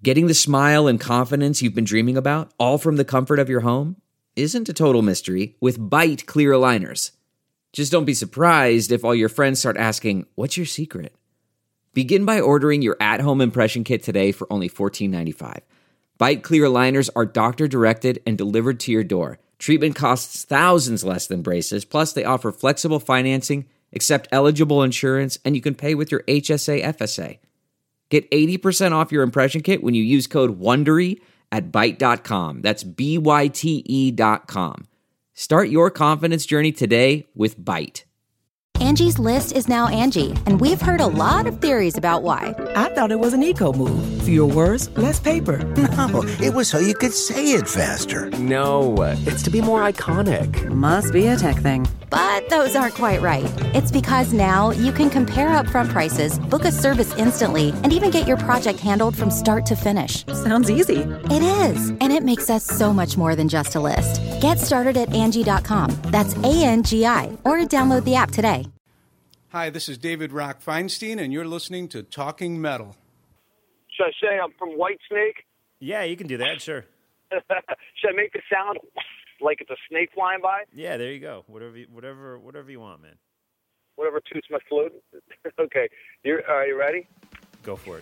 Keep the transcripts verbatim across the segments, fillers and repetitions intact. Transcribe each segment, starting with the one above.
Getting the smile and confidence you've been dreaming about, all from the comfort of your home, isn't a total mystery with Byte clear aligners. Just don't be surprised if all your friends start asking, "What's your secret?" Begin by ordering your at-home impression kit today for only fourteen ninety-five. Byte clear aligners are doctor-directed and delivered to your door. Treatment costs thousands less than braces, plus they offer flexible financing, accept eligible insurance, and you can pay with your H S A F S A. Get eighty percent off your impression kit when you use code WONDERY at byte dot com. That's B Y T E dot com. Start your confidence journey today with Byte. Angie's List is now Angie, and we've heard a lot of theories about why. I thought it was an eco move. Fewer words, less paper. No, it was so you could say it faster. No, it's to be more iconic. Must be a tech thing. But those aren't quite right. It's because now you can compare upfront prices, book a service instantly, and even get your project handled from start to finish. Sounds easy. It is, and it makes us so much more than just a list. Get started at Angie dot com. That's A N G I, or download the app today. Hi, this is David Rock Feinstein, and you're listening to Talking Metal. Should I say I'm from Whitesnake? Yeah, you can do that, sure. Should I make the sound like it's a snake flying by? Yeah, there you go. Whatever, you, whatever, whatever you want, man. Whatever toots my flute. Okay, you're, are you ready? Go for it.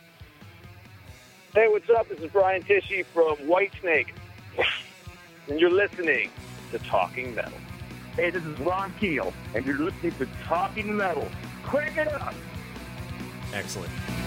Hey, what's up? This is Brian Tishy from Whitesnake, and you're listening to Talking Metal. Hey, this is Ron Keel, and you're listening to Talking Metal. Crank it up! Excellent.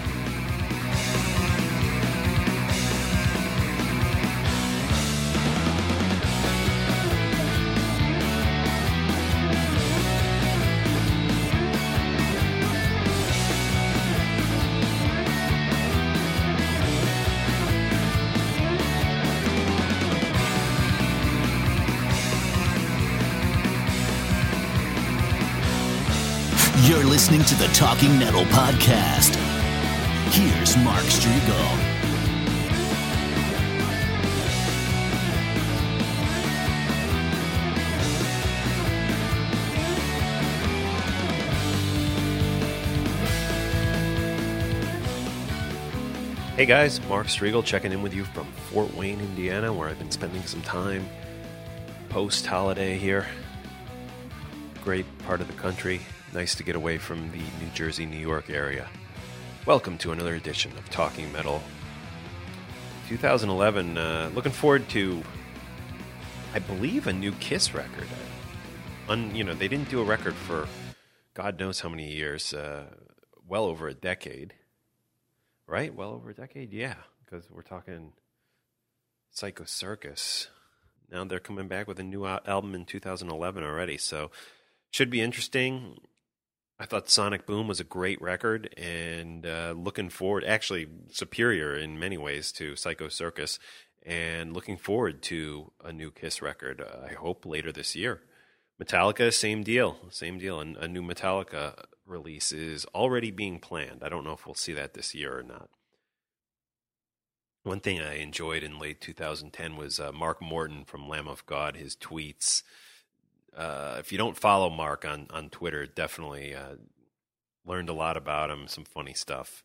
You're listening to the Talking Metal Podcast. Here's Mark Strigl. Hey guys, Mark Strigl checking in with you from Fort Wayne, Indiana, where I've been spending some time post-holiday here. Great part of the country. Nice to get away from the New Jersey, New York area. Welcome to another edition of Talking Metal. twenty eleven, uh, looking forward to, I believe, a new Kiss record. Un, you know, they didn't do a record for God knows how many years, uh, well over a decade. Right? Well over a decade? Yeah, because we're talking Psycho Circus. Now they're coming back with a new album in two thousand eleven already, so should be interesting. I thought Sonic Boom was a great record, and uh, looking forward, actually superior in many ways to Psycho Circus, and looking forward to a new Kiss record, uh, I hope later this year. Metallica, same deal, same deal. And a new Metallica release is already being planned. I don't know if we'll see that this year or not. One thing I enjoyed in late two thousand ten was uh, Mark Morton from Lamb of God, his tweets. Uh, if you don't follow Mark on, on Twitter, definitely uh, learned a lot about him, some funny stuff.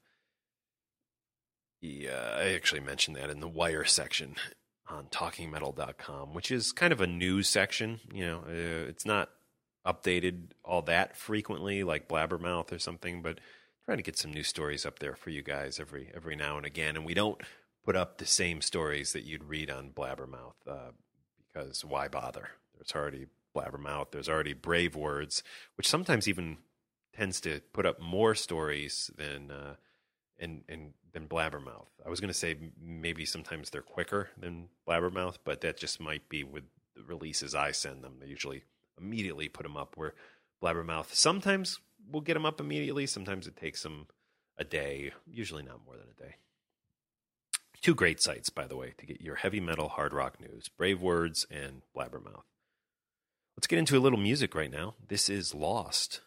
He, uh, I actually mentioned that in the Wire section on talking metal dot com, which is kind of a news section. You know, uh, it's not updated all that frequently like Blabbermouth or something, but trying to get some news stories up there for you guys every every now and again. And we don't put up the same stories that you'd read on Blabbermouth uh, because why bother? There's already Blabbermouth. There's already Brave Words, which sometimes even tends to put up more stories than uh, and and than Blabbermouth. I was going to say maybe sometimes they're quicker than Blabbermouth, but that just might be with the releases I send them. They usually immediately put them up, where Blabbermouth sometimes will get them up immediately. Sometimes it takes them a day, usually not more than a day. Two great sites, by the way, to get your heavy metal hard rock news, Brave Words and Blabbermouth. Let's get into a little music right now. This is Lost.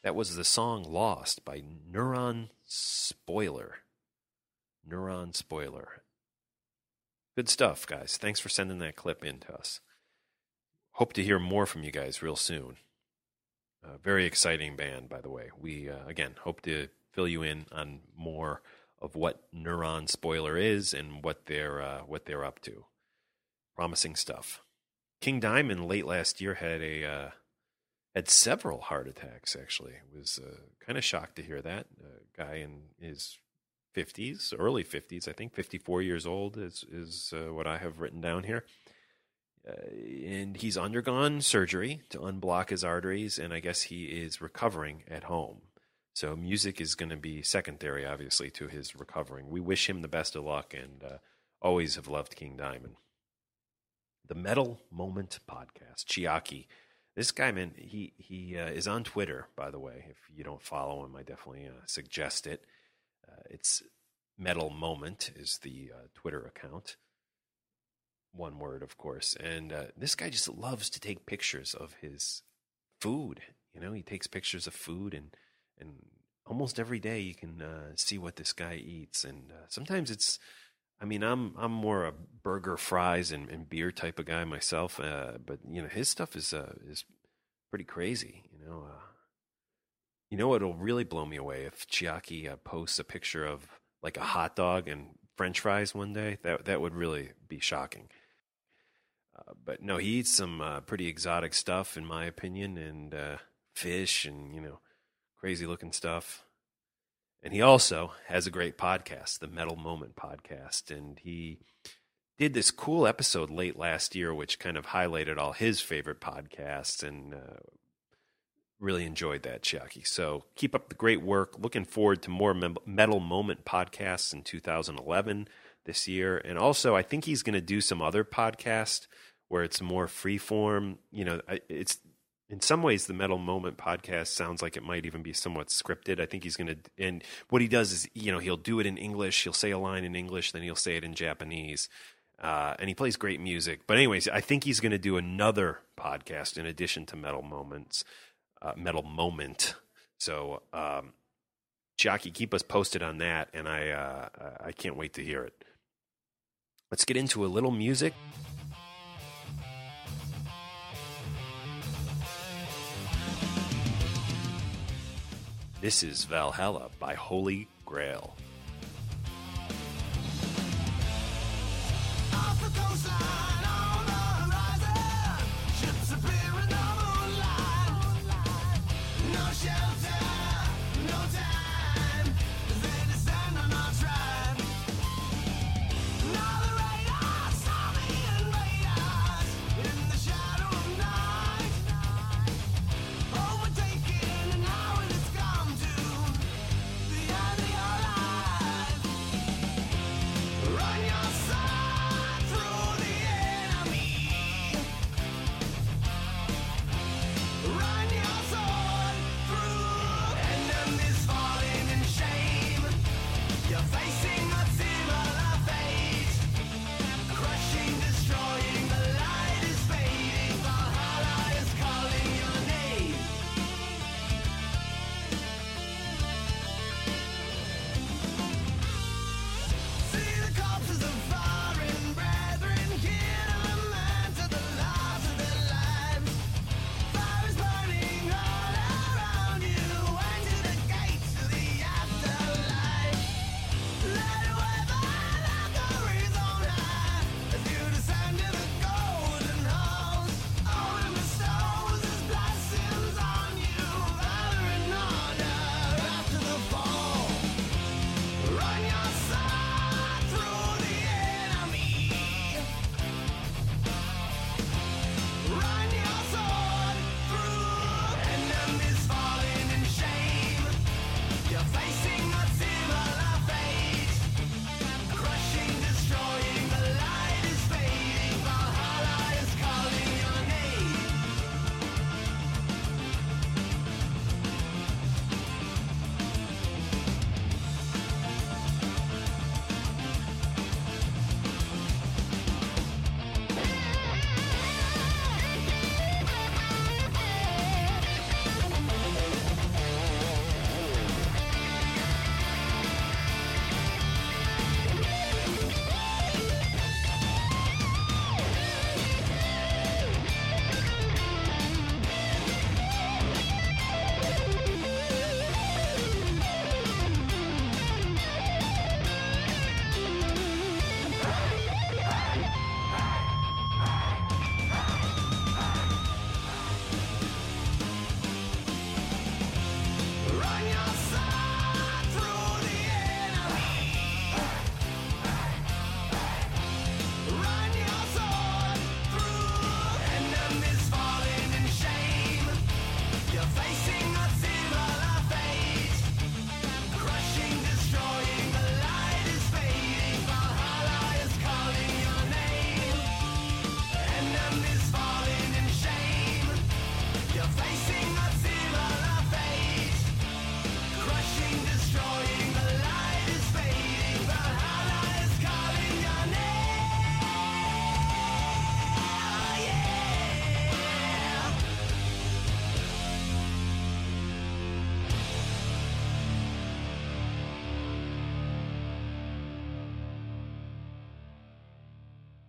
That was the song Lost by Neuron Spoiler. Neuron Spoiler. Good stuff, guys. Thanks for sending that clip in to us. Hope to hear more from you guys real soon. Uh, very exciting band, by the way. We, uh, again, hope to fill you in on more of what Neuron Spoiler is and what they're, uh, what they're up to. Promising stuff. King Diamond late last year had a... Uh, Had several heart attacks, actually. I was uh, kind of shocked to hear that. A guy in his fifties, early fifties, I think, fifty-four years old is, is uh, what I have written down here. Uh, and he's undergone surgery to unblock his arteries, and I guess he is recovering at home. So music is going to be secondary, obviously, to his recovering. We wish him the best of luck and uh, always have loved King Diamond. The Metal Moment Podcast, Chiaki. This guy, man, he he uh, is on Twitter, by the way. If you don't follow him, I definitely uh, suggest it. Uh, it's Metal Moment is the uh, Twitter account. One word, of course. And uh, this guy just loves to take pictures of his food. You know, he takes pictures of food, and and almost every day you can uh, see what this guy eats. And uh, sometimes it's, I mean, I'm I'm more a burger, fries, and, and beer type of guy myself. Uh, but you know, his stuff is uh, is pretty crazy. You know, uh, you know, it'll really blow me away if Chiaki uh, posts a picture of like a hot dog and French fries one day. That that would really be shocking. Uh, but no, he eats some uh, pretty exotic stuff, in my opinion, and uh, fish and you know, crazy looking stuff. And he also has a great podcast, the Metal Moment Podcast. And he did this cool episode late last year, which kind of highlighted all his favorite podcasts, and uh, really enjoyed that, Chiaki. So keep up the great work. Looking forward to more Metal Moment podcasts in two thousand eleven this year. And also, I think he's going to do some other podcast where it's more freeform. You know, it's... In some ways, the Metal Moment podcast sounds like it might even be somewhat scripted. I think he's going to, and what he does is, you know, he'll do it in English. He'll say a line in English, then he'll say it in Japanese. Uh, and he plays great music. But anyways, I think he's going to do another podcast in addition to Metal Moments, uh, Metal Moment. So, um, Chiaki, keep us posted on that, and I, uh, I can't wait to hear it. Let's get into a little music. This is Valhalla by Holy Grail. Run your side through the air.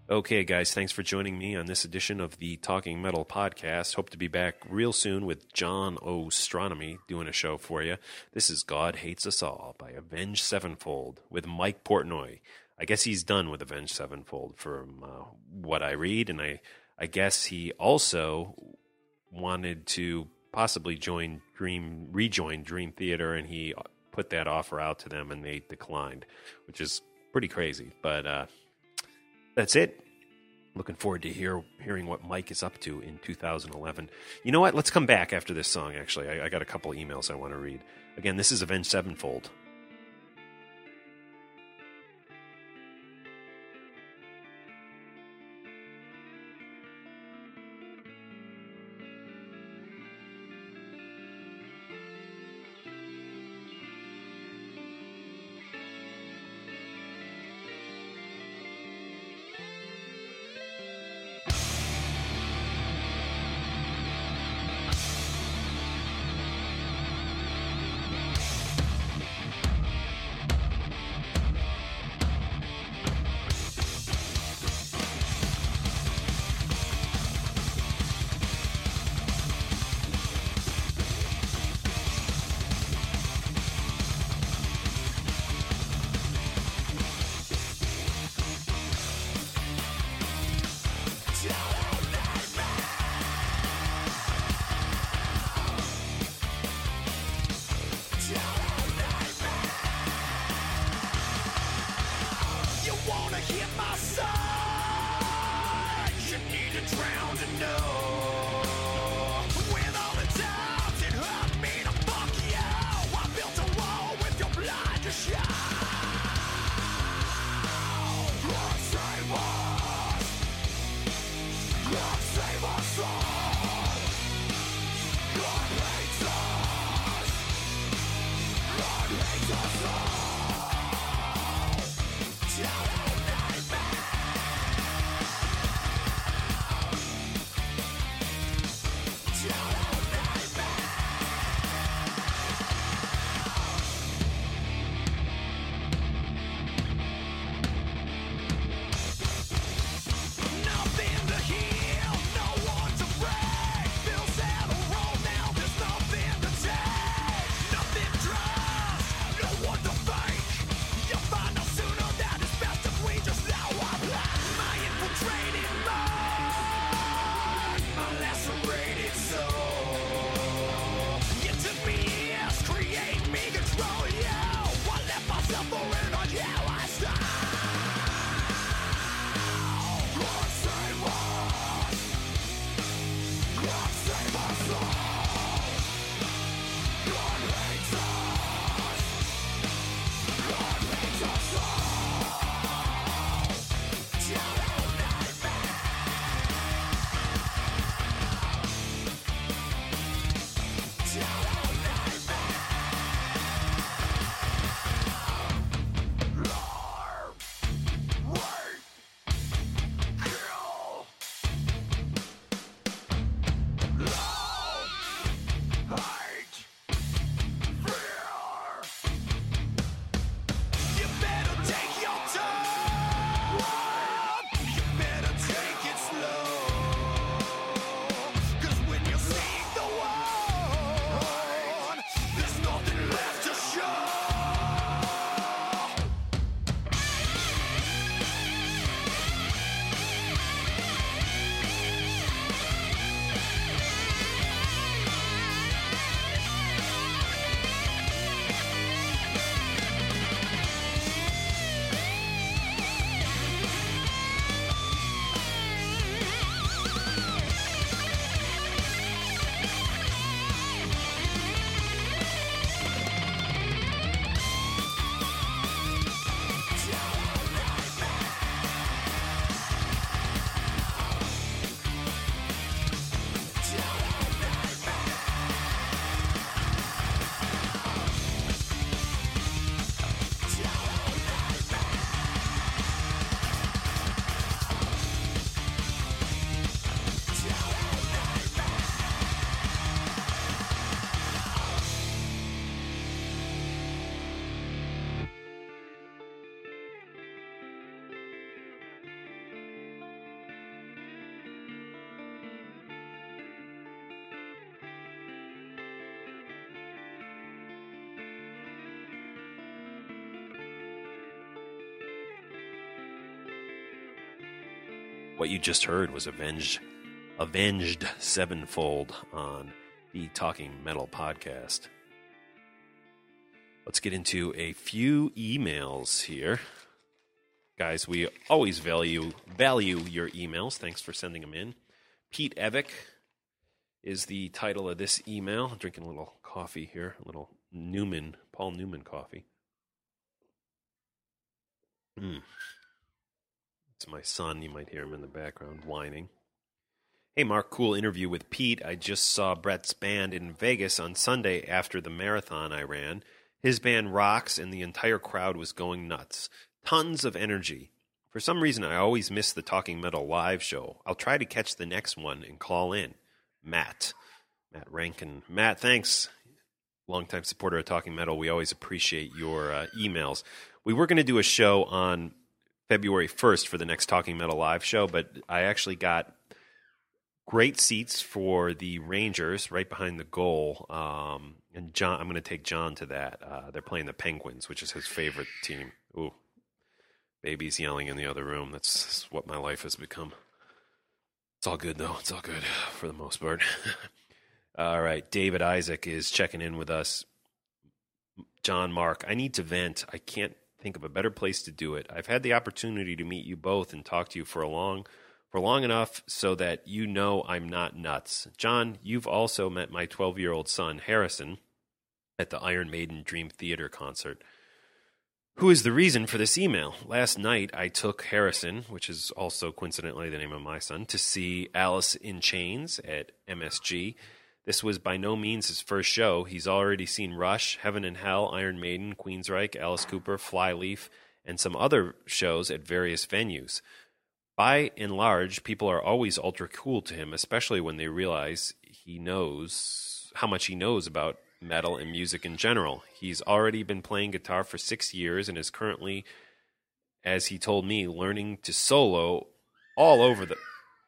Okay, guys, thanks for joining me on this edition of the Talking Metal podcast. Hope to be back real soon with John Ostronomy doing a show for you. This is God Hates Us All by Avenged Sevenfold with Mike Portnoy. I guess he's done with Avenged Sevenfold from uh, what I read, and I, I guess he also wanted to possibly join Dream, rejoin Dream Theater, and he put that offer out to them, and they declined, which is pretty crazy, but... uh That's it. Looking forward to hear hearing what Mike is up to in two thousand eleven. You know what? Let's come back after this song, actually. I, I got a couple emails I want to read. Again, this is Avenged Sevenfold. Nothing to fight. What you just heard was Avenged, Avenged Sevenfold on the Talking Metal podcast. Let's get into a few emails here. Guys, we always value value your emails. Thanks for sending them in. Pete Evick is the title of this email. I'm drinking a little coffee here, a little Newman, Paul Newman coffee. Mm. It's my son. You might hear him in the background whining. Hey, Mark, cool interview with Pete. I just saw Brett's band in Vegas on Sunday after the marathon I ran. His band rocks, and the entire crowd was going nuts. Tons of energy. For some reason, I always miss the Talking Metal live show. I'll try to catch the next one and call in. Matt. Matt Rankin. Matt, thanks. Longtime supporter of Talking Metal. We always appreciate your uh, emails. We were going to do a show on February first for the next Talking Metal live show, but I actually got great seats for the Rangers right behind the goal. Um, and John, I'm going to take John to that. Uh, they're playing the Penguins, which is his favorite team. Ooh. Baby's yelling in the other room. That's, that's what my life has become. It's all good, though. It's all good for the most part. All right. David Isaac is checking in with us. John, Mark, I need to vent. I can't think of a better place to do it. I've had the opportunity to meet you both and talk to you for a long, for long enough so that you know I'm not nuts. John, you've also met my twelve-year-old son, Harrison, at the Iron Maiden Dream Theater concert. Who is the reason for this email? Last night, I took Harrison, which is also coincidentally the name of my son, to see Alice in Chains at M S G. This was by no means his first show. He's already seen Rush, Heaven and Hell, Iron Maiden, Queensryche, Alice Cooper, Flyleaf, and some other shows at various venues. By and large, people are always ultra cool to him, especially when they realize he knows how much he knows about metal and music in general. He's already been playing guitar for six years and is currently, as he told me, learning to solo all over the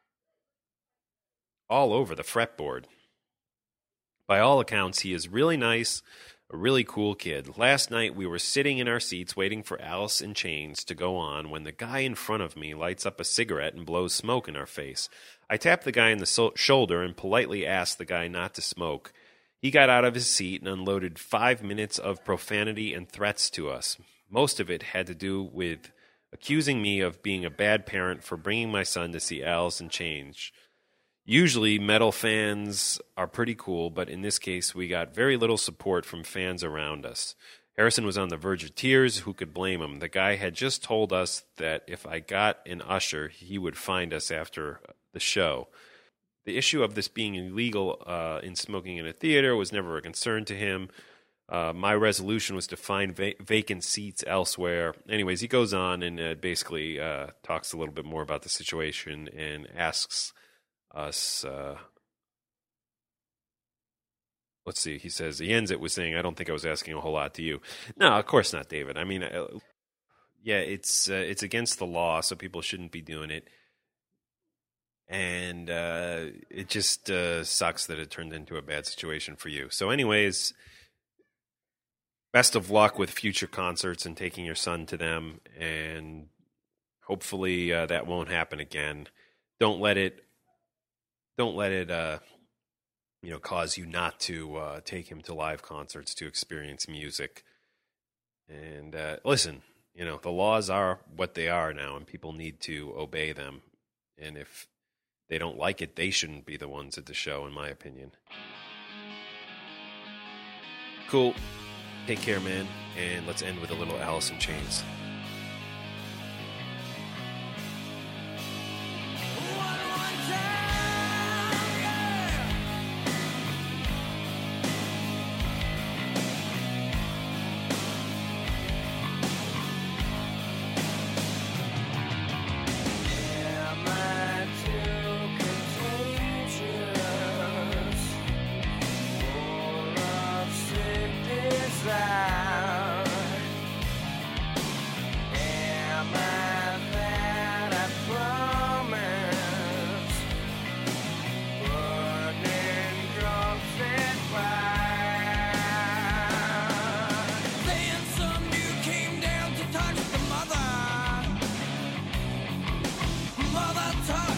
all over the fretboard. By all accounts, he is really nice, a really cool kid. Last night, we were sitting in our seats waiting for Alice in Chains to go on when the guy in front of me lights up a cigarette and blows smoke in our face. I tapped the guy in the so- shoulder and politely asked the guy not to smoke. He got out of his seat and unloaded five minutes of profanity and threats to us. Most of it had to do with accusing me of being a bad parent for bringing my son to see Alice in Chains. Usually, metal fans are pretty cool, but in this case, we got very little support from fans around us. Harrison was on the verge of tears. Who could blame him? The guy had just told us that if I got an usher, he would find us after the show. The issue of this being illegal uh, in smoking in a theater was never a concern to him. Uh, my resolution was to find va- vacant seats elsewhere. Anyways, he goes on and uh, basically uh, talks a little bit more about the situation and asks us, uh, let's see, he says, he ends it with saying, I don't think I was asking a whole lot to you. No, of course not, David. I mean, uh, yeah, it's uh, it's against the law, so people shouldn't be doing it. And uh, it just uh, sucks that it turned into a bad situation for you. So anyways, best of luck with future concerts and taking your son to them. And hopefully uh, that won't happen again. Don't let it, don't let it, uh, you know, cause you not to uh, take him to live concerts to experience music. And uh, listen, you know, the laws are what they are now, and people need to obey them. And if they don't like it, they shouldn't be the ones at the show, in my opinion. Cool. Take care, man. And let's end with a little Alice in Chains. Mother tongue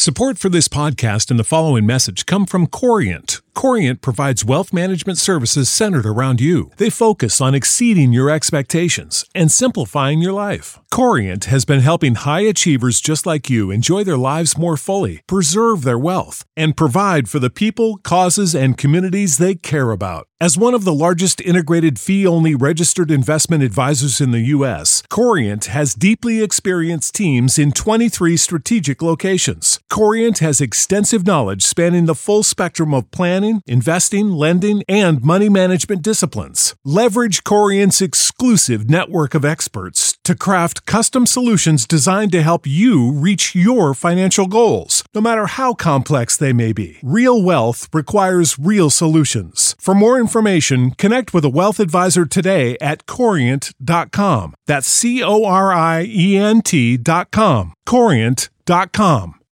Support for this podcast and the following message come from Corient. Corient provides wealth management services centered around you. They focus on exceeding your expectations and simplifying your life. Corient has been helping high achievers just like you enjoy their lives more fully, preserve their wealth, and provide for the people, causes, and communities they care about. As one of the largest integrated fee-only registered investment advisors in the U S, Corient has deeply experienced teams in twenty-three strategic locations. Corient has extensive knowledge spanning the full spectrum of planning, investing, lending, and money management disciplines. Leverage Corient's exclusive network of experts to craft custom solutions designed to help you reach your financial goals, no matter how complex they may be. Real wealth requires real solutions. For more information, connect with a wealth advisor today at corient dot com. That's C O R I E N T dot com. corient dot com.